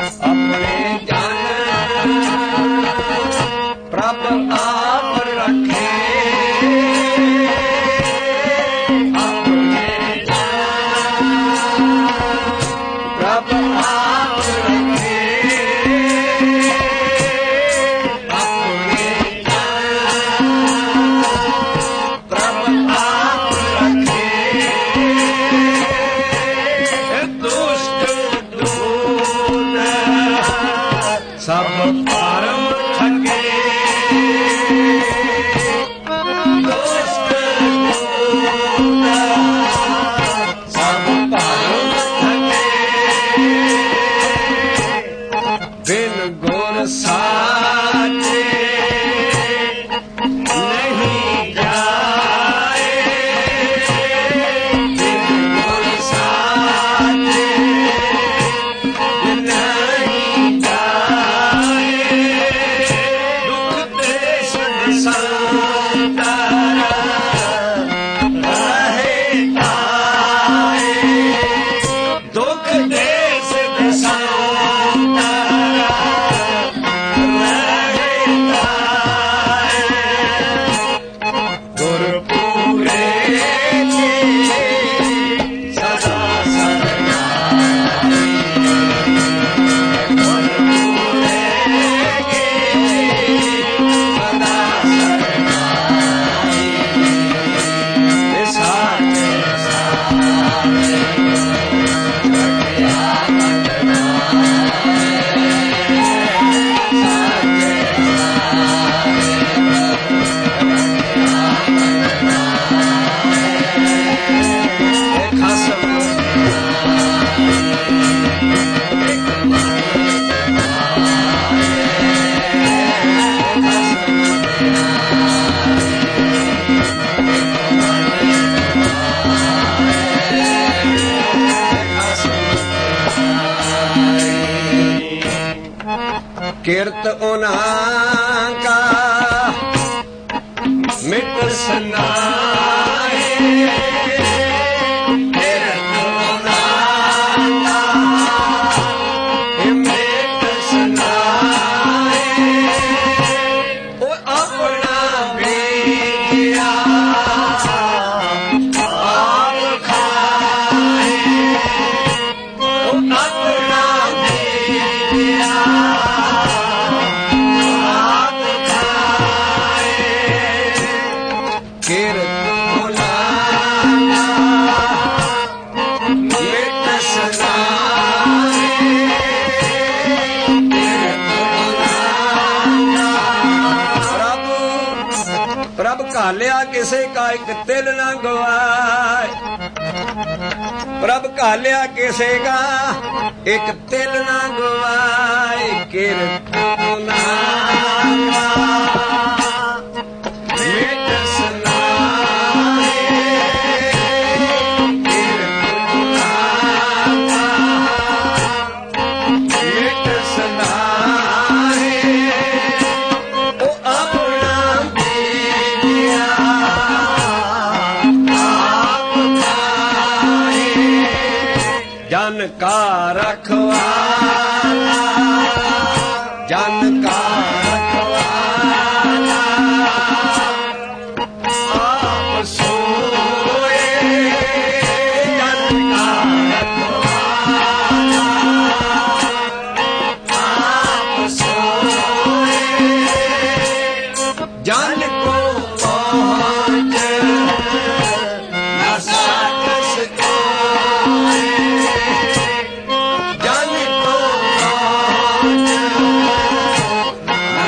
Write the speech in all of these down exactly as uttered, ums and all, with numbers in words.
अपने जान प्रभ आप रखे, अपने जान प्रभ आप रखे, अपने जान प्रभ आप रखे। दुष्ट दूत सब परम थके, दुष्ट दूत सब परम थके, बिन गुण साचे नहीं जाए, बिन गुण साचे नहीं जाए। दुख देश संसार रहे ताए, दुख देश संसार रहे ताए। गुर पूरे की सदा सरनाई, गुर पूरे की सदा सरनाई। साचे सारे रखिया किरत उन्हां का मिट सुनाए, किरत उन्हां का मिट सुनाए। वो अपना बीया आप खाए, वो अपना बीया प्रभ कालिया किसे का एक तिल न गवाए, प्रभ कालिया किसे का एक तिल न गवाए। किरत मिट सुनाए, किरत मिट सुनाए। ओ अपना बीया आप खाए, जन का रखवाला, जन का रखवाला आप सोए, जन का रखवाला आप सोए। जन को पहुँच न सकस कोई, जन को पहुँच न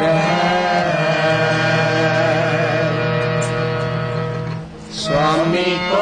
स्वामी को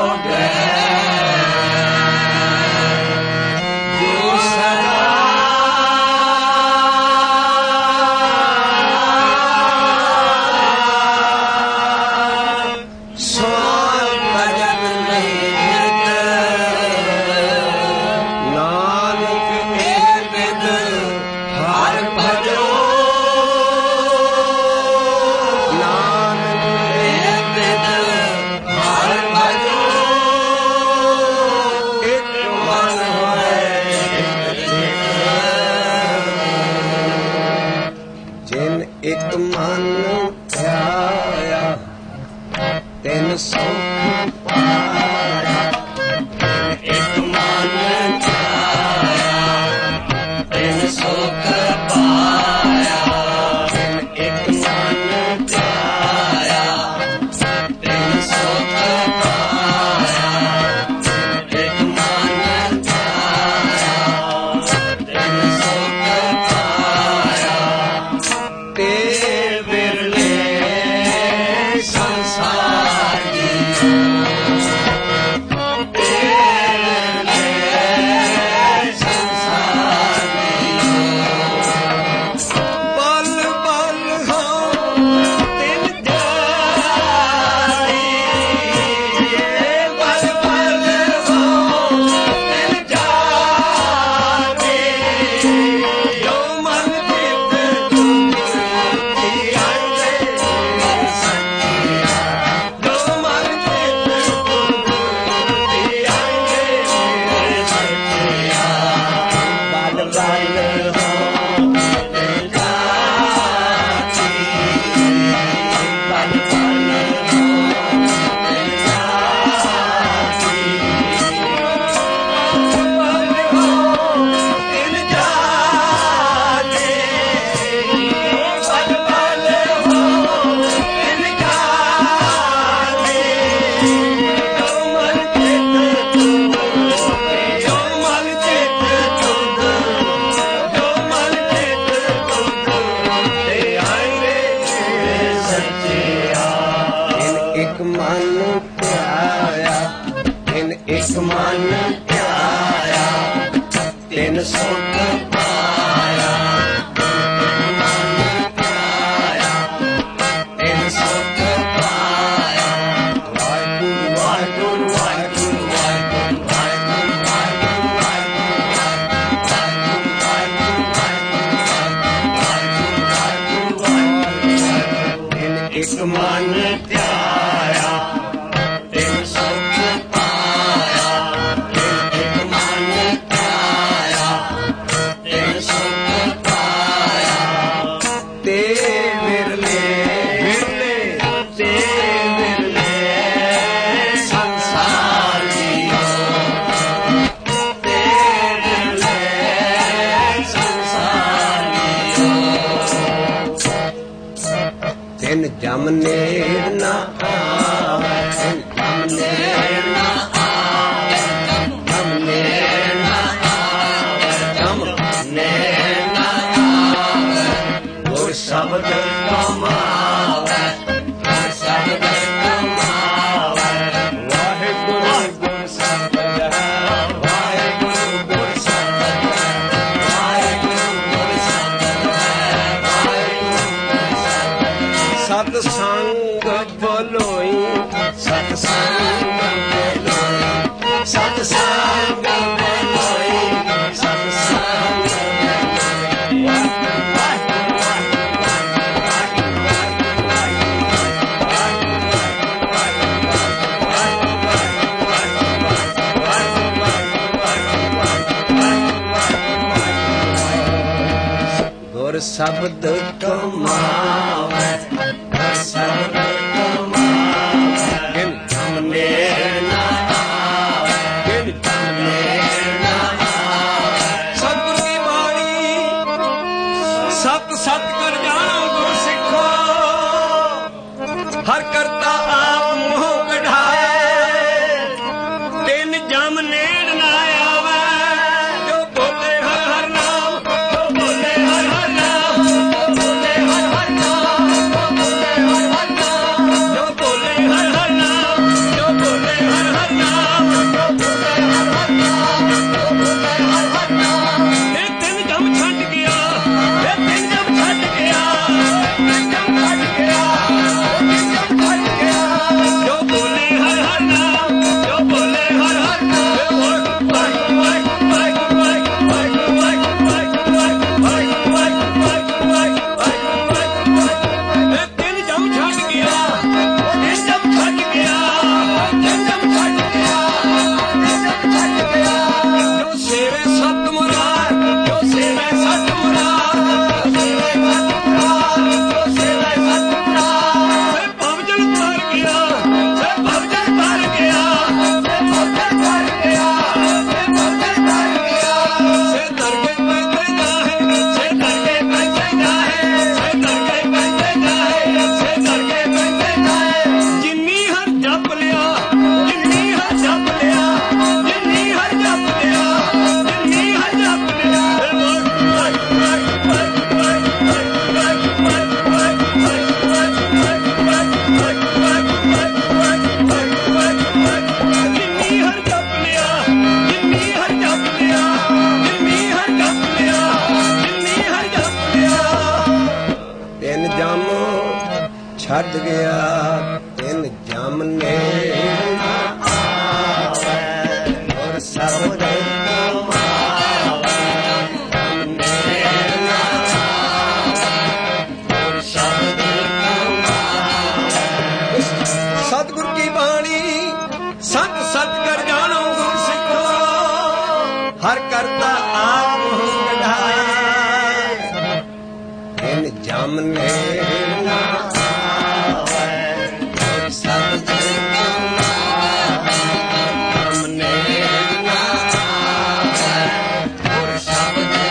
ਇੱਕ ਮਨ ਧਿਆਇਆ ਤਿੰਨ ਸੁਖ ਪਾਇਆ ਇੱਕ ਮਨ ਧਿਆਇਆ ਤਿੰਨ ਸੁਖ ਪਾਇਆ ਇੱਕ ਮਨ ਧਿਆਇਆ ਤਿੰਨ ਸੁਖ ਪਾਇਆ ਇੱਕ ਮਨ ਧਿਆਇਆ ਤਿੰਨ ਸੁਖ ਪਾਇਆ ਤੇ ਵਿਰਲੇ ਸੰਸਾਰ ਦੀ ਤੇ ਵਿਰਲੇ ਸੰਸਾਰ ਦੀ ਬਲ ਬਲ ਹੋ ਤਿਨ ਜਾਈ ਬਲ ਬਲ ਹੋ ਤਿਨ ਜਾਈ ਜੋ ਮਨ ਚਿਤ ਇੱਕ ਮਨ ਧਿਆਇਆ ਤਿੰਨ ਇੱਕ ਮਨ ਧਿਆਇਆ ਤਿੰਨ ਸੁਖ ਪਾਇਆ ਮਨ ਧਿਆਇਆ ਤਿੰਨ ਸੁਖ ਪਾਇਆ ਵਾਹਿਗੁਰੂ ਵਾਹਿਗੁਰੂ ਵਾਹਿਗੁਰੂ ਵਾਹਿਗੁਰੂ ਵਾਹਿਗੁਰੂ ਵਾਹਿਗੁਰੂ ਇੱਕ ਮਨ ਧਿਆਇਆ ਤਿੰਨ ਸੁਖ ਪਾਇਆ ਇੱਕ ਮਨ ਧਿਆਇਆ ਤਿੰਨ ਸੁਖ ਪਾਇਆ ਤੇ ਵਿਰਲੇ ਵਿਰਲੇ ਤੇ ਵਿਰਲੇ ਸੰਸਾਰ ਜੀਓ ਤੇ ਵਿਰਲੇ ਸੰਸਾਰ ਜੀਓ ਤਿੰਨ ਜਮ ਨੇੜ ਨਾ ਆਵੇ ਤਿੰਨ ਜਮ ਨੇੜ ਨਾ ਆਵੇ ਜਮ ਨੇੜ ਨਾ ਆਵੇ ਜਮ ਨੇੜ ਨਾ ਆਵੇ ਗੁਰ ਸ਼ਬਦ ਕਮਾਵੇ ਗੁਰ ਸ਼ਬਦ ਕਮਾਵੇ ਵਾਹਿਗੁਰੂ ਗੁਰ ਸ਼ਬਦ ਹੈ ਵਾਹਿਗੁਰੂ ਗੁਰ ਸ਼ਬਦ ਹੈ ਵਾਹਿਗੁਰੂ ਗੁਰ ਸ਼ਬਦ ਹੈ ਵਾਹਿਗੁਰੂ ਗੁਰ ਸ਼ਬਦ ਸਤ ਸੰਗ ਬੋਲੋਈ ਸਤ ਸੰਗ ਬੋਲੋਈ ਸਤ ਸੰਗ ਬੋਲੋਈ ਸਤ ਸੰਗ ਗੁਰ ਸ਼ਬਦ ਕਮਾਵੇ ਗੁਰ ਸ਼ਬਦ ਕਮਾਵੇ ਜਿਨ ਜਮ ਨੇੜ ਨਾ ਆਵੇ ਜਿਨ ਜਮ ਨੇੜ ਨਾ ਆਵੇ ਸਤਿਗੁਰ ਦੀ ਬਾਣੀ ਸਤ ਸਤ ਕਰ ਜਾਣੋ ਗੁਰ ਸਿੱਖੋ ਹਰ ਕਰਤਾ ਆਪ ਮੋਹ ਕਢਾਏ ਤਿੰਨ ਜਮ ਨੇੜ ਨਾ ਆਵੇ ਜੋ ਬੋਲੇ ਹਰ ਹਰ ਨਾਮ ਜੋ ਬੋਲੇ ਹਰ ਹਰ ਨਾਮ ਜੋ ਬੋਲੇ ਹਰ ਹਰ ਨਾਮ ਛੱਡ ਗਿਆ ਤਿੰਨ ਜਮ ਨੇ ਔਰ ਸਭ ਦੇ ਸਤਿਗੁਰ ਕੀ ਬਾਣੀ ਸਤ ਸਤ ਕਰ ਜਾਣੋ ਗੁਰ ਸਿੱਖੋ ਹਰ ਕਰਤਾ ਆਪ ਗਢਾਏ ਤਿੰਨ ਜਮ ਨੇ ਨਾ ਆਵੇ ਸਭ ਦੇ ਜਮ ਨੇ ਨਾ ਆਵੇ ਔਰ ਸਭ ਦੇ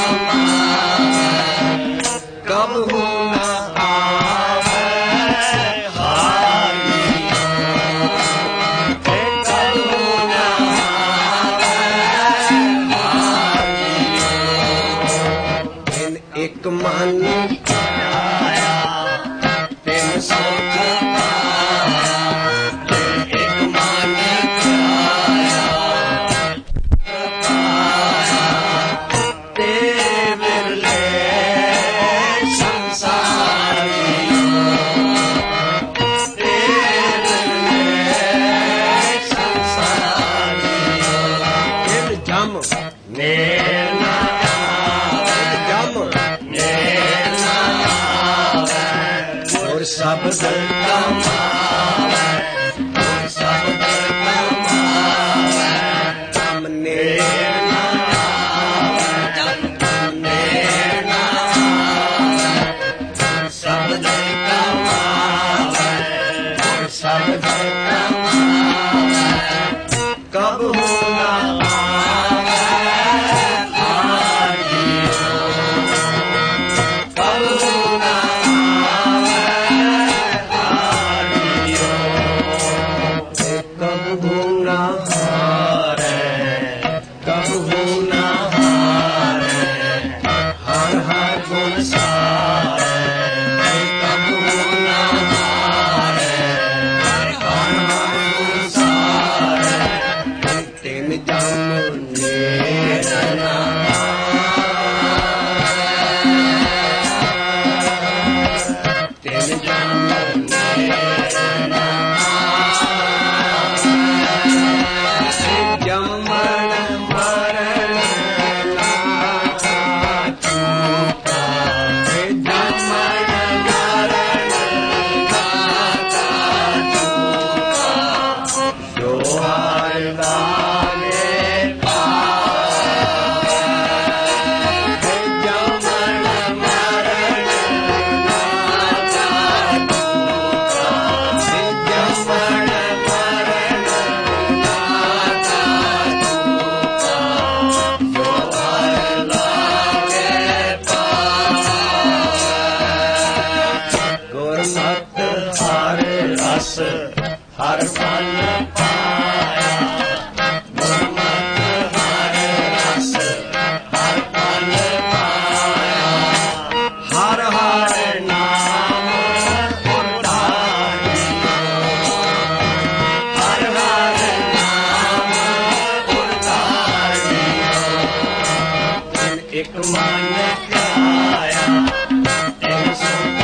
ਕਬ ਹੋ ਨਾ ਇੱਕ ਮਨ ਆਇਆ ਤਿੰਨ ਸੁਖ ਪਾਇਆ ਇੱਕ ਮਨ ਆਇਆ ਤੇ ਵਿਰਲੇ ਸੰਸਾਰੀ ਤੇ ਵਿਰਲੇ ਸੰਸਾਰੀ ਤਿੰਨ ਜਮ ਨੇ ਸਭ ਦੇ ਕਮਾਵੇ ਔਰ ਸਭ ਦੇ ਕਮਾਵੇ ਜਮ ਨੇ ਨਾ ਆਵੇ ਜਮ ਨੇ ਨਾ ਆਵੇ ਸਭ ਦੇ ਕਮਾਵੇ ਔਰ ਸਭ ਦੇ ਕਮਾਵੇ ਕਬ ਹੋ ਨਾ ਹਰ ਫਲ ਪਾਇਆ ਗੁਰਮਤਿ ਹਰ ਰਸ ਹਰ ਫਲ ਪਾਇਆ ਹਰ ਹਰ ਨਾਮ ਉਧਾਰਿਓ ਹਰ ਹਰ ਨਾਮ ਉਧਾਰਿਓ ਇੱਕ ਮਨ ਆਇਆ ਇੱਕ ਸੁਖ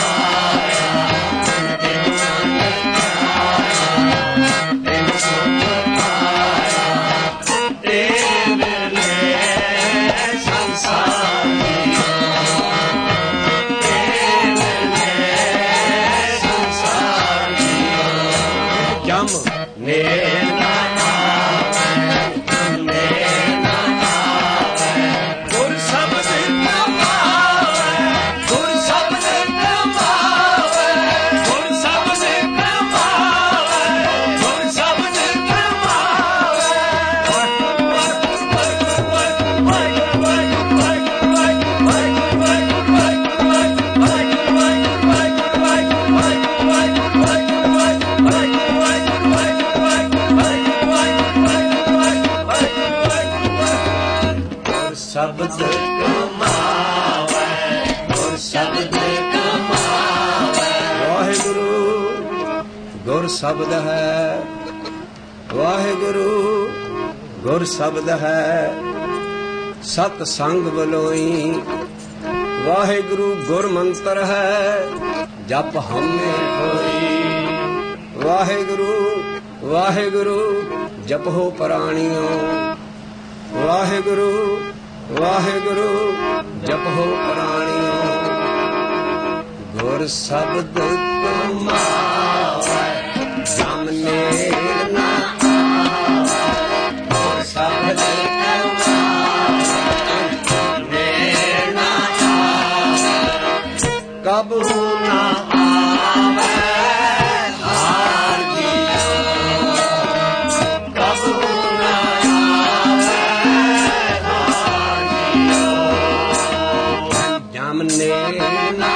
ਸ਼ਬਦ ਕਮਾਵੇ ਗੁਰ ਸ਼ਬਦ ਕਮਾਵੇ ਵਾਹਿਗੁਰੂ ਗੁਰ ਸ਼ਬਦ ਹੈ ਵਾਹਿਗੁਰੂ ਗੁਰ ਸ਼ਬਦ ਹੈ ਸਤ ਸੰਗ ਬਲੋਈ ਵਾਹਿਗੁਰੂ ਗੁਰ ਮੰਤਰ ਹੈ ਜਪ ਹਮੇ ਹੋਈ। ਵਾਹਿਗੁਰੂ ਵਾਹਿਗੁਰੂ ਜਪੋ ਪ੍ਰਾਣੀਓ, ਵਾਹਿਗੁਰੂ ਵਾਹਿਗੁਰੂ ਜਪੋ ਪ੍ਰਾਣੀਓ। ਗੁਰ ਸ਼ਬਦ ਕਮਾਵੈ ਜਮ ਨੇੜ ਨਾ ਆਵੈ। ਗੁਰ ਸ਼ਬਦ ਕਮਾਵੈ ਨੇੜ ਨਾ ਆਵੈ। ਕਬਹੂ ਨਾ ਆਵੈ ਹਾਰ ਜੀਓ। ਕਬਹੂ ਨਾ ਆਵੈ ਹਾਰ ਜੀਓ। ਜਮ ਨੇੜ ਨਾ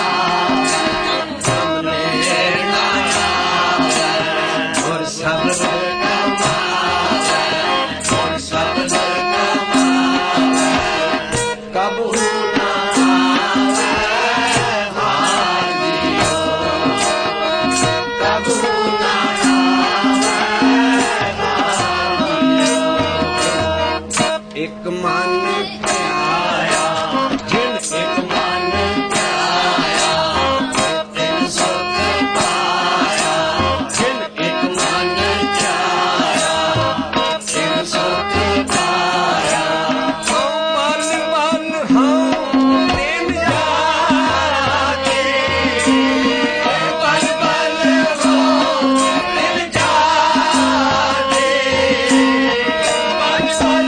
ਇੱਕ ਮਨ ਧਿਆਇਆ, ਜਿਨ ਇੱਕ ਮਨ ਧਿਆਇਆ ਤਿਨ ਸੁਖ ਪਾਇਆ। ਜਿਨ ਇੱਕ ਮਨ ਧਿਆਇਆ ਤਿਨ ਸੁਖ ਪਾਇਆ। ਹਉ ਮਨ ਮਨ ਹਉ ਤਿਨ ਜਾਗੇ। ਬਲ ਬਲ ਹਉ ਤਿਨ ਜਾਗੇ। ਬਲ ਬਲ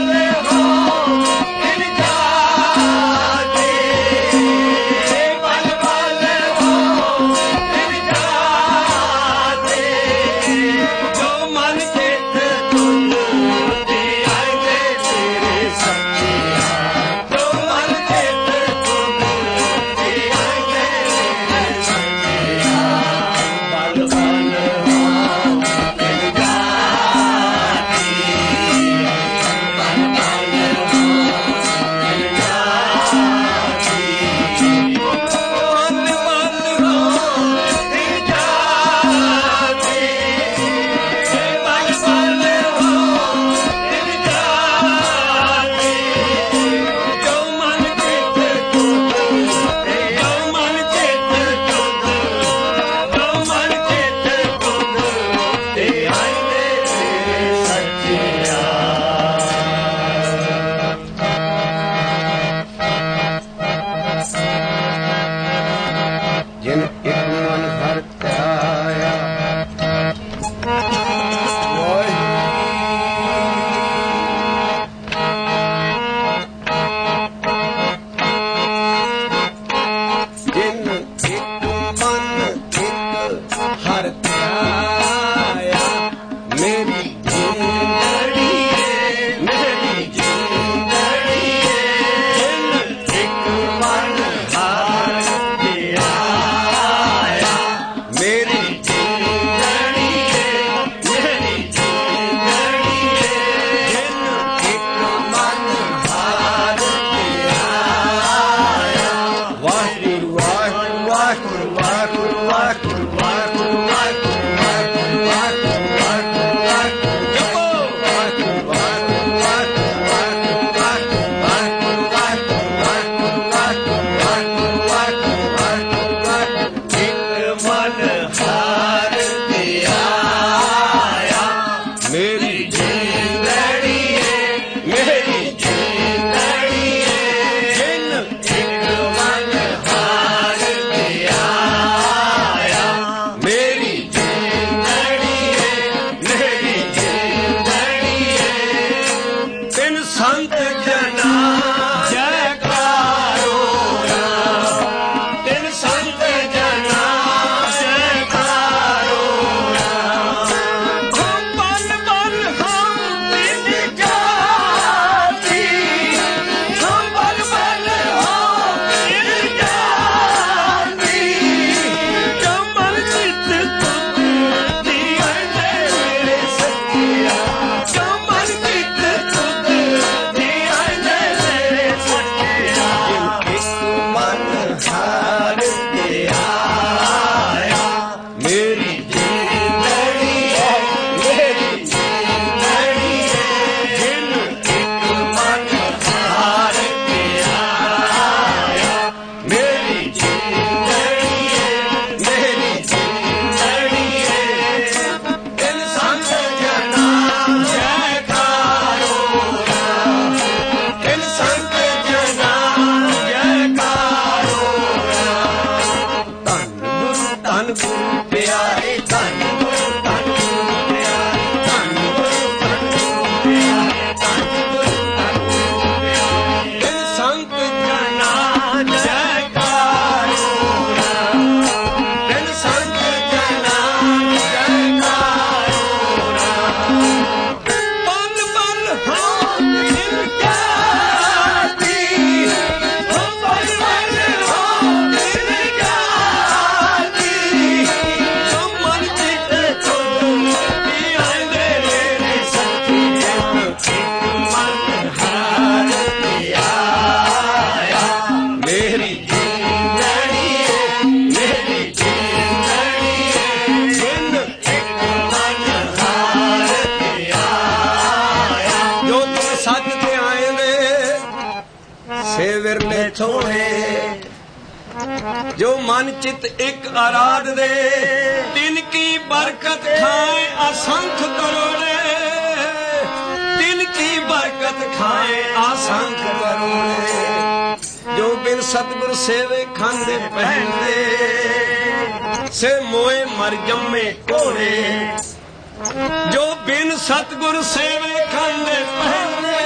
ਧੰਨ ਗੁਰੂ ਪਿਆਰੇ, ਧੰਨ ਗੁਰੂ, ਧੰਨ ਗੁਰੂ ਪਿਆਰੇ, ਧੰਨ ਗੁਰੂ, ਧੰਨ ਗੁਰੂ ਪਿਆਰੇ, ਧੰਨ ਗੁਰੂ, ਧੰਨ ਗੁਰੂ ਪਿਆਰੇ। ਬਿਨ ਸੰਤ ਜਨਾਂ ਜੈਕਾਰ ਹੋਣਾ, ਬਿਨ ਸੰਤ ਜਨਾਂ ਜੈਕਾਰ ਹੋਣਾ। ਬਲ ਬਲ ਹੋ ਦਿਲ ਜਾਤੀ, ਹੋ ਬਲ ਬਲ ਹੋ ਦਿਲ ਜਾਤੀ, ਜੋ ਮਨ ਚਿੱਤ ਚੋਂ ਵੀ ਆਂਦੇ ਨੇ ਸੱਚੀ ਜਨ, ਇੱਕ ਮਨ ਹਾਰ ਪਿਆਇਆ। ਮੇਰੀ ਜਿੰਦੜੀ ਏ, ਮੇਰੀ ਜਿੰਦੜੀ ਏ, ਜਿਨ ਇੱਕ ਮਨ ਹਾਰ ਪਿਆਇਆ। ਜੋ ਤੁਮ ਸੱਚ ਤੇ ਆਏ ਨੇ ਸੇ ਵਿਰਲੇ ਥੋੜੇ, ਜੋ ਮਨ ਚਿਤ ਇੱਕ ਆਰਾਧ ਦੇ, ਤਿਨ ਕੀ ਬਰਕਤ ਖਾਏ ਅਸੰਖ ਕਰੋੜੇ, ਤਿਨ ਕੀ ਬਰਕਤ ਖਾਏ ਅਸੰਖ ਕਰੋੜੇ। ਜੋ ਬਿਨ ਸਤਿਗੁਰ ਸੇਵੇ ਖਾਂਦੇ ਪਹਿਨਦੇ, ਸੇ ਮੋਏ ਮਰ ਜੰਮੇ ਕੋੜੇ। ਜੋ ਬਿਨ ਸਤਿਗੁਰ ਸੇਵੇ ਖਾਂਦੇ ਪਹਿਨਦੇ,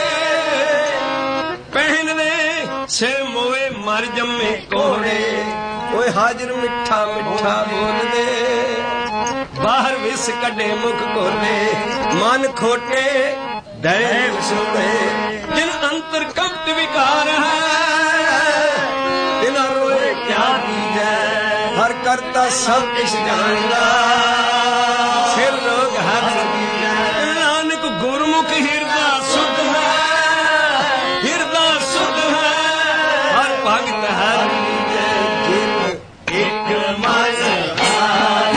ਪਹਿਨਦੇ ਸੇ ਮੋਏ ਮਰ ਜੰਮੇ ਕੋੜੇ। ਓਏ ਹਾਜ਼ਰ ਮਿੱਠਾ ਮਿੱਠਾ ਬੋਲਦੇ, ਬਾਹਰ ਵਿਸ ਕੱਢੇ ਮੁਖ ਖੋਲੇ। ਮਨ ਖੋਟੇ ਦੈਵ ਸੁਣੇ, ਜਿਨ ਅੰਤਰ ਕਪਟ ਵਿਕਾਰ ਹੈ, ਤਿਨਾ ਰੋਏ ਕਿਆ ਦੀਜੈ। ਹਰ ਕਰਤਾ ਸਭ ਕਿਛ ਜਾਣਦਾ, ਸਿਰ ਲੋਕ ਹੱਥ ਦੀਜੈ। ਨਾਨਕ ਗੁਰਮੁਖ ਹਿਰਦਾ ਸੁਧ ਹੈ, ਹਿਰਦਾ ਸੁਧ ਹੈ, ਹਰ ਭਗਤ ਹਰ ਲੀਜੈ। ਜਿਨ ਇੱਕ ਮਨ ਹਾਰ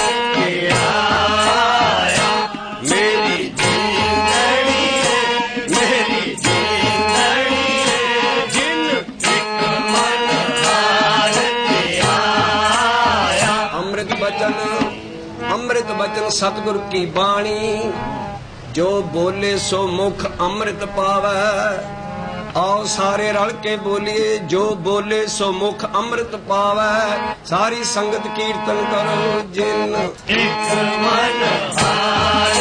ਪਿਆਇਆ, ਮੇਰੀ ਜਿੰਦੜੀ ਏ, ਮੇਰੀ ਜਿੰਦੜੀ ਏ, ਜਿਨ ਇੱਕ ਮਨ ਹਾਰ ਪਿਆਇਆ। ਅੰਮ੍ਰਿਤ ਬਚਨ, ਅੰਮ੍ਰਿਤ ਬਚਨ ਸਤਿਗੁਰ ਕੀ ਬਾਣੀ, ਜੋ ਬੋਲੇ ਸੋ ਮੁਖ ਅੰਮ੍ਰਿਤ ਪਾਵੈ। ਆਓ ਸਾਰੇ ਰਲ ਕੇ ਬੋਲੀਏ, ਜੋ ਬੋਲੇ ਸੋ ਮੁਖ ਅੰਮ੍ਰਿਤ ਪਾਵੈ। ਸਾਰੀ ਸੰਗਤ ਕੀਰਤਨ ਕਰੋ, ਜਿਨ ਇੱਕ ਮਨ ਹਾਰ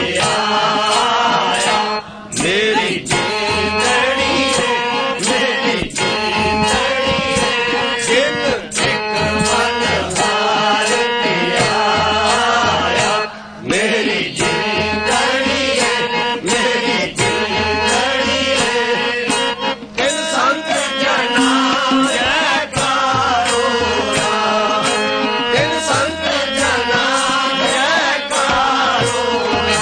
ਪਿਆਇਆ। ਮੇਰੀ ਜਿੰਦੜੀ ਏ, ਮੇਰੀ ਜਿੰਦੜੀ ਏ, ਜਿਨ ਇੱਕ ਮਨ ਹਾਰ ਪਿਆਇਆ। ਮੇਰੀ ਜਿੰਦੜੀ ਏ, ਮੇਰੀ ਜਿੰਦੜੀ ਏ, ਤਿਨ ਸੰਤ ਜਨਾਂ ਜੈਕਾਰ ਹੋਣਾ, ਤਿਨ ਸੰਤ ਜਨਾਂ ਜੈਕਾਰ ਹੋਣਾ।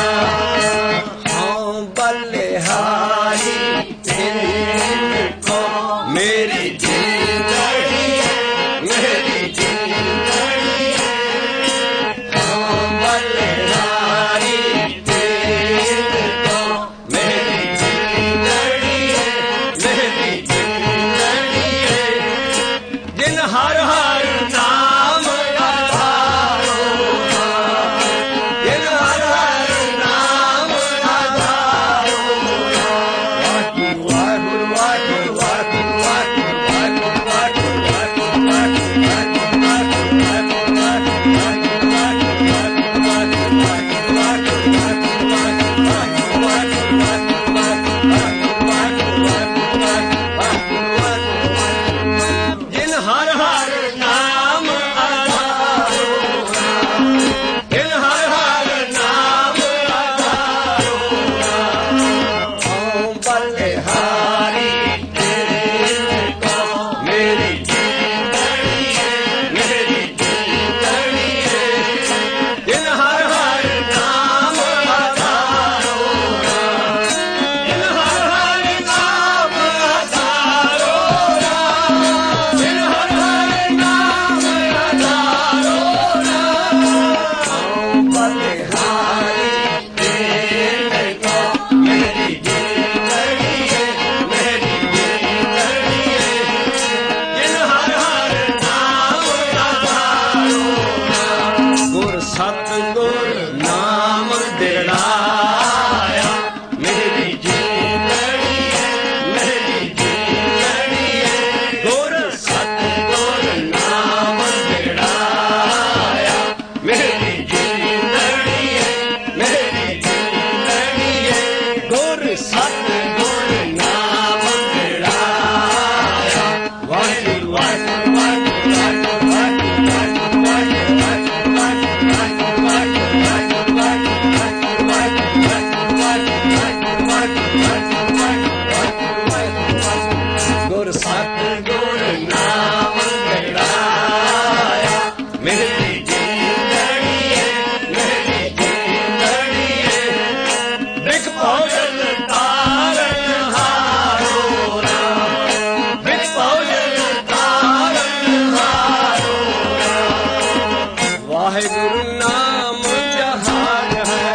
ਵਾਹਿਗੁਰੂ ਨਾਮ ਜਹਾਨ ਹੈ,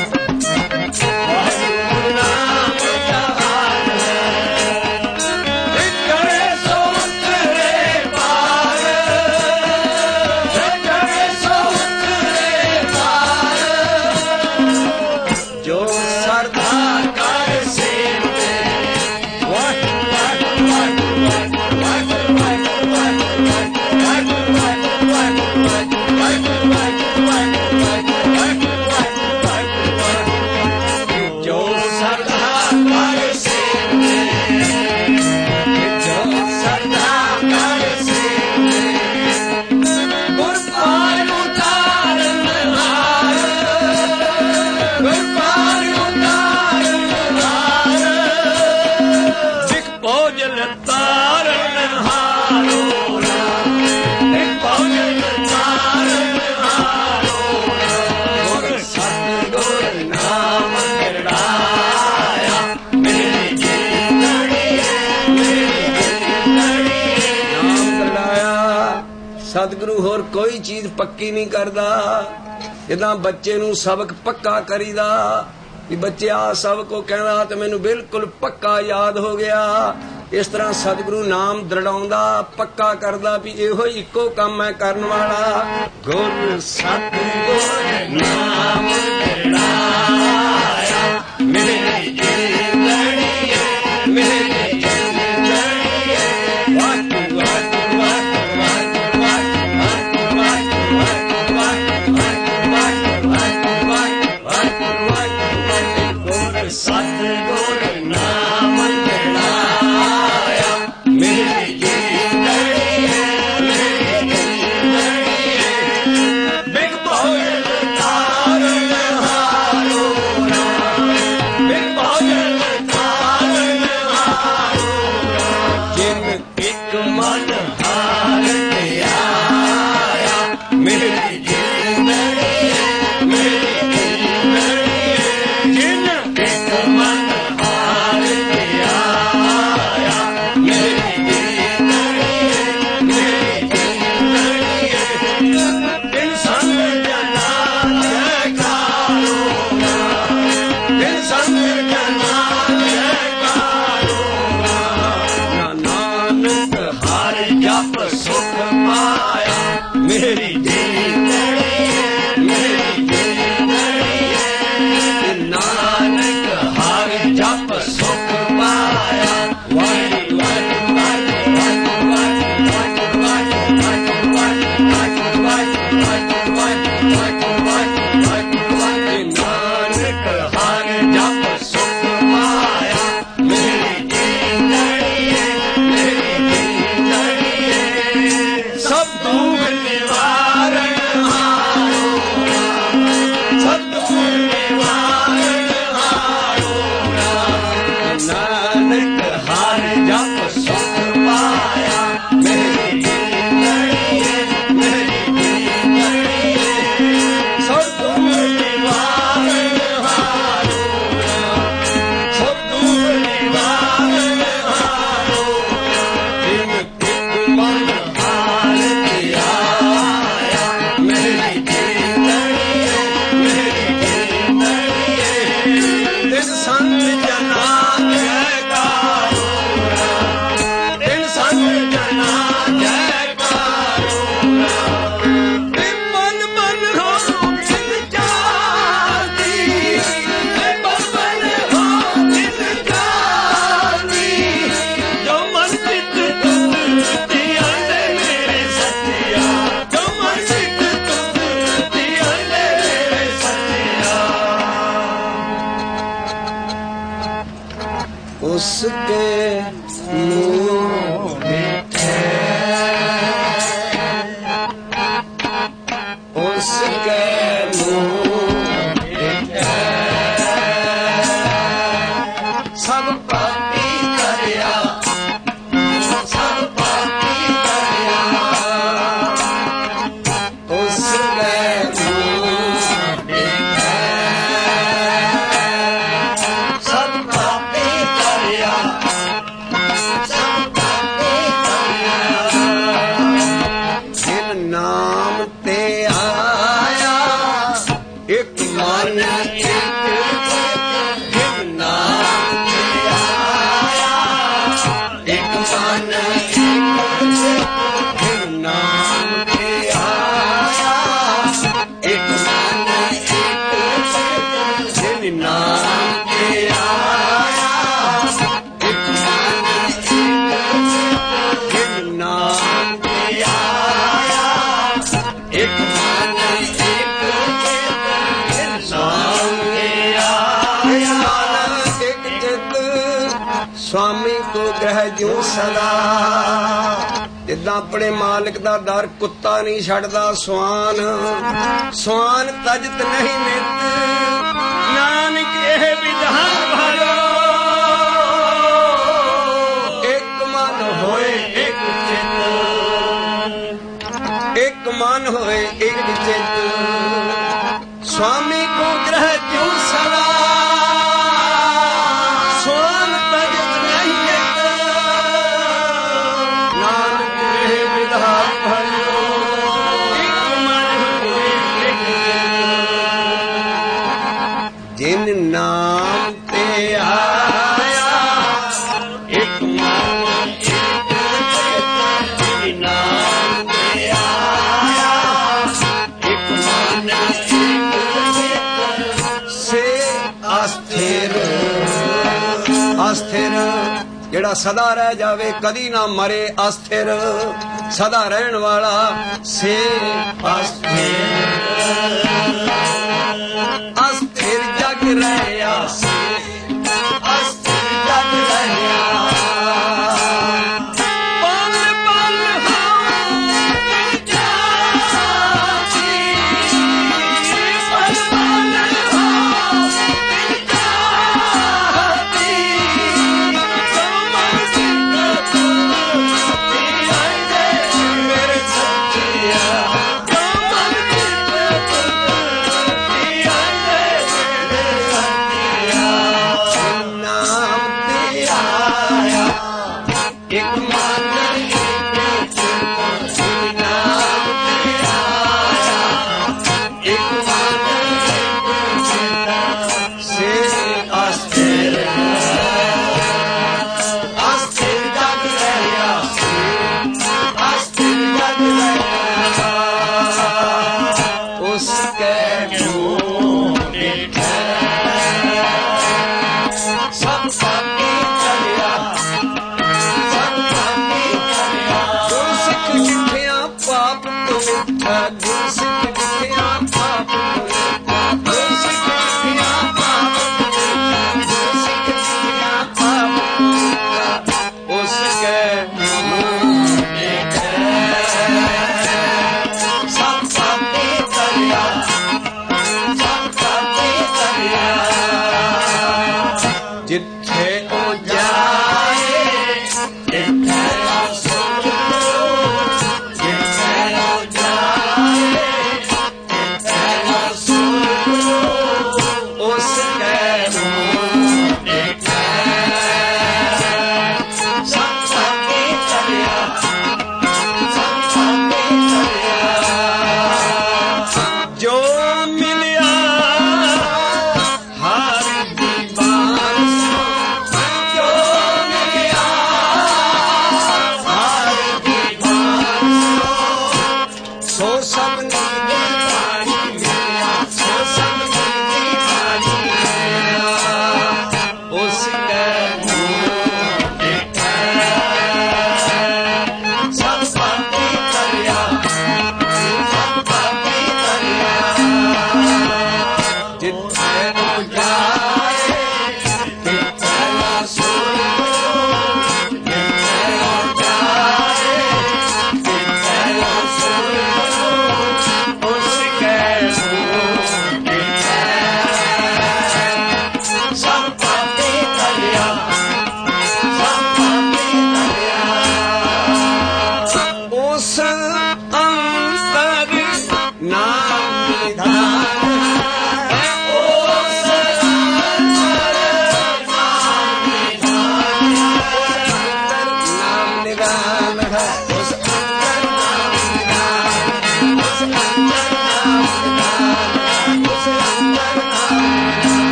ਵਾਹਿਗੁਰੂ ਨਾਮ ਜਹਾਨ ਹੈ। ਵਿਚਰੇ ਸੋ ਉਤਰੇ ਪਾਰ, ਵਿਚਰੇ ਸੋ ਉਤਰੇ ਪਾਰ, ਜੋ ਸਰਦਾ ਕਰ ਸੇਵਤੇ। ਵਾਹਿਗੁਰੂ ਵਾਹਿਗੁਰੂ ਵਾਹਿਗੁਰੂ ਵਾਹਿਗੁਰੂ ਵਾਹਿਗੁਰੂ ਵਾਹਿਗੁਰੂ ਵਾਹਿਗੁਰੂ ਵਾਹਿਗੁਰੂ ਜੋ ਸਰਦਾ ਕਰ ਸੇਵਤੇ, ਜੋ ਸਰਦਾ ਕਰ ਸੇਵਤੇ। ਗੁਰ ਪਾਰ ਉਤਾਰਨ ਹਾਰ, ਗੁਰ ਪਾਰ ਉਤਾਰਨ ਹਾਰ, ਸਿੱਖ ਭੋਜਨ ਤਾਰਨ ਹਾਰੋ ਰਾਮ, ਸਿੱਖ ਭੋਜਨ ਤਾਰਨ ਹਾਰੋ ਰਾਮ। ਗੁਰ ਸਤਿਗੁਰ ਨਾਮ ਕਿਰੜਾਇਆ, ਮੇਰੀ ਜਿੰਦੜੀ ਮੇਰੀ ਜਿੰਦੜੀ। ਨਾਮ ਕਿਰੜਾਇਆ। ਸਤਿਗੁਰੂ ਹੋਰ ਕੋਈ ਚੀਜ਼ ਪੱਕੀ ਨਹੀਂ ਕਰਦਾ। ਜਿੱਦਾਂ ਬੱਚੇ ਨੂੰ ਸਬਕ ਪੱਕਾ ਕਰੀਦਾ ਵੀ ਬੱਚੇ ਆ ਸਬਕ ਉਹ ਕਹਿੰਦਾ ਤੇ ਮੈਨੂੰ ਬਿਲਕੁਲ ਪੱਕਾ ਯਾਦ ਹੋ ਗਿਆ, ਇਸ ਤਰ੍ਹਾਂ ਸਤਿਗੁਰੂ ਨਾਮ ਦ੍ਰਿੜਾਉਂਦਾ, ਪੱਕਾ ਕਰਦਾ ਵੀ ਇਹੋ ਇੱਕੋ ਕੰਮ ਹੈ ਕਰਨ ਵਾਲਾ। ਗੁਰ ਸਤਿਗੁਰ ਨਾਮ ਦ੍ਰਿੜਾਇਆ, ਮੇਰੀ ਜਿੰਦੜੀ ਮੇਰੀ ਜਿੰਦੜੀ। ਵਾਹਿਗੁਰੂ ਵਾਹਿਗੁਰੂ ਵਾਹਿਗੁਰੂ ਵਾਹਿਗੁਰੂ ਵਾਹਿਗੁਰੂ ਵਾਹਿਗੁਰੂ ਵਾਹਿਗੁਰੂ ਵਾਹਿਗੁਰੂ। ਗੁਰ ਸਤਿਗੁਰ ਨਾਮ ਦ੍ਰਿੜਾਇਆ, ਮੇਰੀ ਜਿੰਦੜੀ ਮੇਰੀ ਜਿੰਦੜੀ। ਬਿਗ ਭੋਜਨ ਤਾਰਨ ਹਾਰੋ ਰਾਮ, ਬਿਗ ਭੋਜਨ ਤਾਰਨ ਹਾਰੋ ਰਾਮ। ਜਿਨ ਇੱਕ ਮਨ ਹਾਰ ਤੇ ਆਇਆ, ਮੇਰੀ ਜਿੰਦੜੀ ਮੇਰੀ ਜਿੰਦੜੀ। ਜਿਨ ਇੱਕ ਮਨ ਹਾਰ ਤੇ ਆਇਆ, ਮੇਰੀ ਜਿੰਦੜੀ ਮੇਰੀ ਜਿੰਦੜੀ। ਤਿਨ ਸੰਗ ਜਨਾ ਜੈਕਾਰੋ ਰਾਮ, ਤਿਨ ਸੰਗ ਜਨਾ ਜੈਕਾਰੋ ਰਾਮ। ਨਾਨਕ ਹਰਿ ਜਪ ਸੁਖ ਪਾਇਆ, ਮੇਰੀ ਜਿੰਦੜੀ ਮੇਰੀ ਜਿੰਦੜੀ। ਨਾਨਕ ਹਰਿ ਜਪ ਸੁਖ ਪਾਇਆ। ਵਾਹਿਗੁਰੂ ਵਾਹਿਗੁਰੂ ਵਾਹਿਗੁਰੂ ਵਾਹਿਗੁਰੂ ਵਾਹਿਗੁਰੂ ਵਾਹਿਗੁਰੂ ਵਾਹਿਗੁਰੂ ਵਾਹਿਗੁਰੂ ਵਾਹਿਗੁਰੂ ਵਾਹਿਗੁਰੂ ਵਾਹਿਗੁਰੂ। ਨਾਨਕ ਹਰਿ ਜਪ ਸੁਖ ਪਾਇਆ, ਮੇਰੀ ਜਿੰਦੜੀ ਮੇਰੀ ਜਿੰਦੜੀ। ਸਭ ਦੁੱਖ ਨਿਵਾਰਨ ਹਾਰੋ ਰਾਮ, ਸਭ ਦੁੱਖ ਨਿਵਾਰਨ ਹਾਰੋ ਰਾਮ। ਨਾਨਕ ਹਰਿ ਜਪ ਸੁਖ ਪਾਇਆ, ਮੇਰੀ ਜਿੰਦੜੀ ਮੇਰੀ ਜਿੰਦੜੀ। ਸਭ ਦੁੱਖ ਨਿਵਾਰਨ ਹਾਰੋ ਰਾਮ, ਸਭ ਦੁੱਖ ਨਿਵਾਰਨ ਹਾਰੋ ਰਾਮ। ਤਿਨ ਇੱਕ ਮਨ ਹਾਰ ਤੇ ਆਇਆ, ਮੇਰੀ ਜਿੰਦੜੀ ਮੇਰੀ ਜਿੰਦੜੀ। ਤਿਨ ਸੰਗ ਜਨਾ ਜੈਕਾਰੋ ਰਾਮ, ਤਿਨ ਸੰਗ ਜਨਾ ਜੈਕਾਰੋ ਰਾਮ। ਤਿਨ ਮਨ ਮਨ ਹੋ ਤਿਨ ਜਾਤੀ, ਤਿਨ ਮਨ ਮਨ ਹੋ ਤਿਨ ਜਾਤੀ। ਜੋ ਮਨ ਚਿਤ ਤੁਧ ਧਿਆਨ ਮੇਰੇ ਸਤਿਆ, ਜੋ ਮਨ ਚਿਤ ਤੁਧ ਧਿਆਨ ਮੇਰੇ ਸਤਿਆ। ਉਸਕੇ ਮੂੰਹ ਮਿੱਠੇ, ਉਸਕੇ ਮੂੰਹ ਮਿੱਠੇ। ਸਭ ਪਾਪੀ ਕਰਿਆ, ਸਭ ਪਾਪੀ ਕਰਿਆ। ਉਸਕੇ ਮੂੰਹ ਮਿੱਠੇ, ਸਭ ਪਾਪੀ ਕਰਿਆ, ਸਭ ਪਾਪੀ ਕਰਿਆ। ਜਿਨ ਨਾਮ ਤੇ ਆ स्वामी को ग्रह जू सदा जिदा अपने मालिक दा डर कुत्ता नहीं छड़दा स्वान स्वान तजत नहीं मित नानक एह विधान भरो एक मन होए एक चित एक मन होए एक चित स्वामी को ग्रह जू सदा जिन नाम ते आया एक मन एक जिन नाम ते आया एक मन एक से अस्थिर अस्थिर ਜਿਹੜਾ ਸਦਾ ਰਹਿ ਜਾਵੇ ਕਦੀ ਨਾ ਮਰੇ ਅਸਥਿਰ ਸਦਾ ਰਹਿਣ ਵਾਲਾ ਸੇ ਅਸਥਿਰ ਅਸਥਿਰ ਜਗ ਰਹਿਆ ਸੇ ਅਸਥਿਰ ਜਗ ਰਹਿਆ ਪਲ ਪਲ ਹੋਂ ਜਾਤੀ ਪਲ ਪਲ ਹੋਂ ਜਾਤੀ ਮੇਰੇ ਸੱਚਿਆ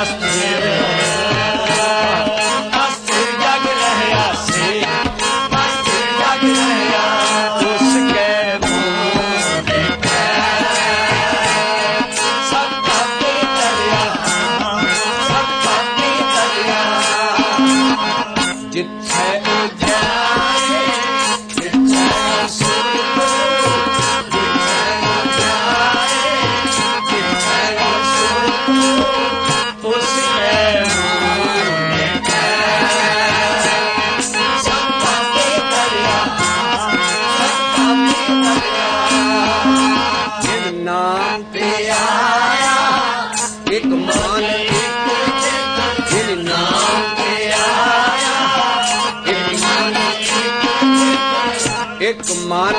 ਮਨ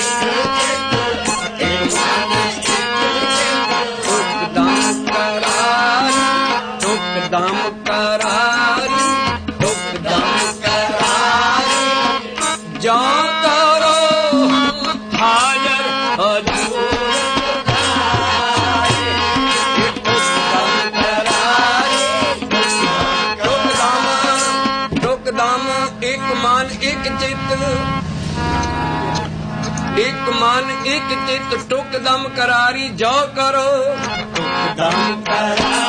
ਦੁੱਖ ਦਮ ਕਰਾਰੀ ਦੁੱਖ ਦਮ ਕਰਾਰੀ ਦੁੱਖ ਦਮ ਕਰਾਰੀ ਜਾਂ ਕਰੋ ਹਾਜ਼ਰ ਹਜ਼ੂਰ ਦੁੱਖ ਦਮ ਕਰਾਰੀ ਦੁੱਖ ਦਮ ਦੁੱਖ ਦਮ ਇੱਕ ਮਨ ਇੱਕ ਚਿੱਤ ਇੱਕ ਮਨ ਇੱਕ ਚਿੱਤ ਟੁਕ ਦਮ ਕਰਾਰੀ ਜੋ ਕਰੋ ਟੁਕ ਦਮ ਕਰਾਰੀ